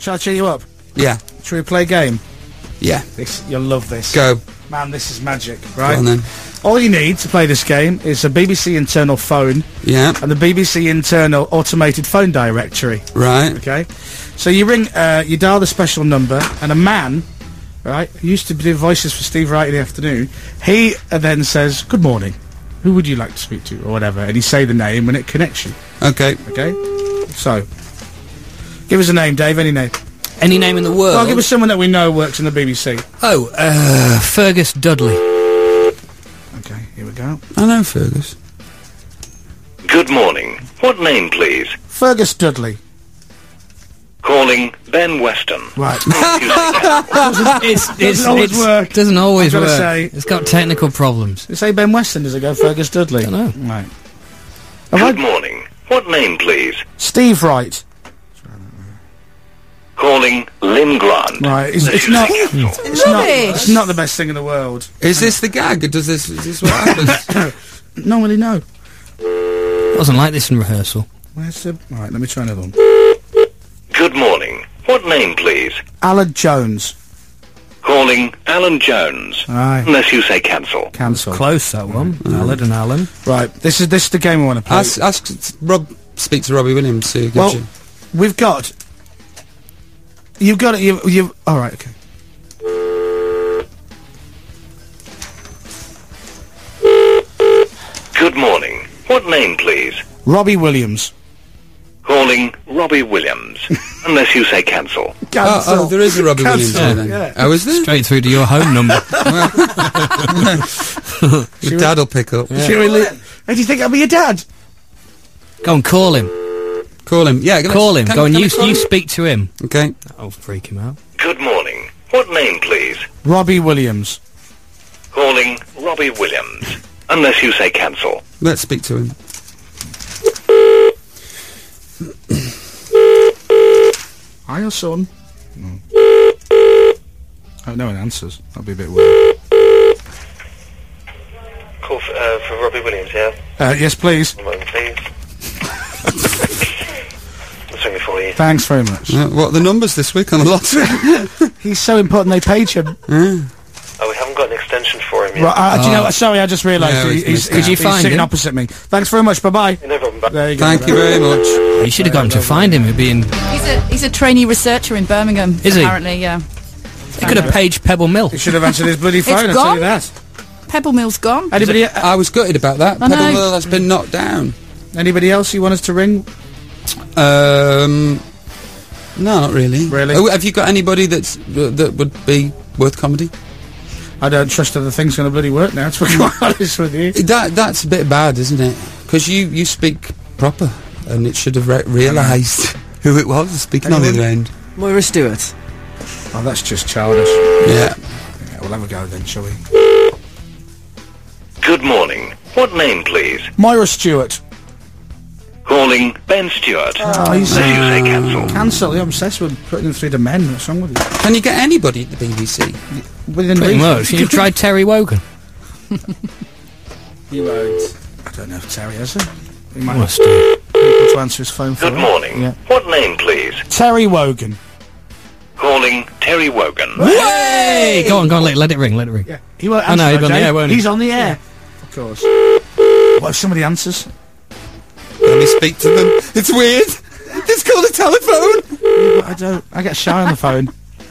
Shall I cheer you up? Yeah. Shall we play a game? Yeah. You'll love this. Go. Man, this is magic, right? Go on then. All you need to play this game is a BBC internal phone Yeah. and the BBC internal automated phone directory. Right. Okay? So you ring, you dial the special number, and a man, right, who used to do voices for Steve Wright in the afternoon, he then says, "Good morning. Who would you like to speak to?" or whatever, and you say the name and it connects you. Okay. Okay? So, give us a name, Dave, any name. Any name in the world? Well, give us someone that we know works in the BBC. Oh, Fergus Dudley. Okay, here we go. I know Fergus. Good morning. What name, please? Fergus Dudley. Calling Ben Weston. Right. Doesn't always work. Doesn't always I've work. gotta say- It's got technical problems. You say Ben Weston, does it go Fergus Dudley? Dunno. Right. Good morning. What name, please? Steve Wright. Calling Lynn Grant. Right, it's not. It's not the best thing in the world. Is this the gag? Is this what happens? No really know. Wasn't like this in rehearsal. Where's the? Right, let me try another one. Good morning. What name, please? Alan Jones. Calling Alan Jones. Right. Unless you say cancel. Cancel. Close, that one. Alan and Alan. Right, this is the game we want to play. Ask Rob. Speak to Robbie Williams. See who gives Well, you. we've got. You've got it. You've. All right. Okay. Good morning. What name, please? Robbie Williams. Calling Robbie Williams. Unless you say cancel. Cancel. Oh, there is a Robbie Williams there then. Yeah. Oh, is there? Straight through to your home number. Your dad will pick up. Should we Hey, do you think I'll be your dad? Go and call him. Call him. Yeah, Call him. Go and you call him? speak to him. Okay. That'll freak him out. Good morning. What name, please? Robbie Williams. Calling Robbie Williams. Unless you say cancel. Let's speak to him. Hiya, son. No. Oh, no one answers. That'd be a bit weird. Call for Robbie Williams, yeah? Yes, please. One moment, please. Let's ring it for you. Thanks very much. What are the numbers this week on the lottery? He's so important they paid him. Oh, we haven't got an extension for him yet. Right, do you know? Sorry, I just realised Yeah, he's missed out. Could you he's find sitting him? opposite me. Thanks very much. Bye bye. No problem. There you go. Thank you very much. You should have got him to find him. He'd be in. He's a trainee researcher in Birmingham. Is he? Apparently, yeah. He could have paged Pebble Mill. He should have answered his bloody phone. I'll tell gone. you that. Pebble Mill's gone. Anybody? I was gutted about that. I know. Pebble Mill has been knocked down. Anybody else you want us to ring? No, not really. Really? Oh, have you got anybody that would be worth comedy? I don't trust that the thing's going to bloody work now, to be quite honest with you. That's a bit bad, isn't it? Because you speak proper, and it should have realised who it was speaking on the other end. Moira Stewart. Oh, that's just childish. Yeah. Yeah, we'll have a go then, shall we? Good morning. What name, please? Moira Stewart. Calling Ben Stewart. Oh, he's Unless you say cancel. cancel. You're obsessed with putting them through to men. What's wrong with you? Can you get anybody at the BBC? Within Pretty reason. much. You've tried Terry Wogan. He won't. I don't know if Terry has it. He might Must have do. people to answer his phone for Good him. morning. Yeah. What name, please? Terry Wogan. Calling Terry Wogan. Hey! Go on, let it ring, let it ring. Yeah. He won't I answer. know, he's though, on the Dave. air, won't he? He's on the air. Of course. What if somebody answers? Let me speak to them. It's weird. It's called a telephone. Yeah, but I don't. I get shy on the phone.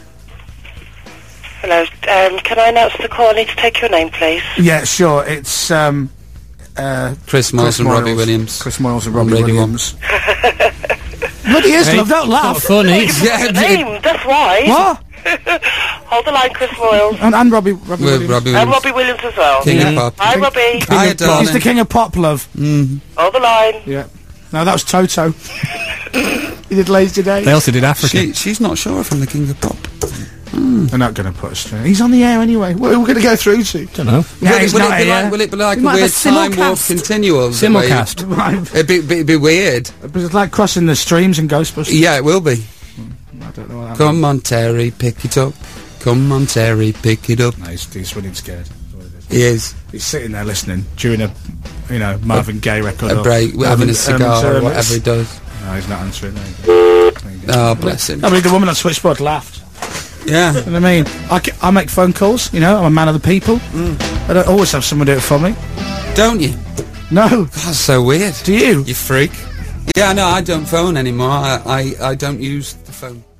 Hello, can I announce the call? I need to take your name, please. Yeah, sure. It's Chris Moyles and Robbie Williams. Chris Moyles and On Robbie Radio Williams. Bloody is, Hey, love. Don't laugh. Not funny. Yeah, Name, that's why. What? Hold the line, Chris Moyles. And Robbie Williams. Robbie And Williams. Robbie Williams as well. King of Pop. Hi, Robbie. Hiya, He's the darling. king of pop, love. Hold the line. Yeah. No, that was Toto. He did Lazy Day. They also did Africa. She's not sure if I'm the king of pop. They're not going to put us through. He's on the air anyway. What are we going to go through to? Don't know. Yeah, he's not here. Will it be like We a might have weird a time warp simulcast. continual? Simulcast. It'd be weird. It's like crossing the streams in Ghostbusters. Yeah, it will be. I don't know what that Come on, Terry, pick it up. Come on, Terry, pick it up. means. No, he's running scared. That's what it is. He is. He's sitting there listening during a, Marvin Gaye record. A break, having a cigar or whatever he does. No, he's not answering. No. Oh, bless him. I mean, the woman on switchboard laughed. Yeah. You know what I mean? I make phone calls, you know, I'm a man of the people. I don't always have someone do it for me. Don't you? No. That's so weird. Do you? You freak. Yeah, no, I don't phone anymore. I don't use the phone.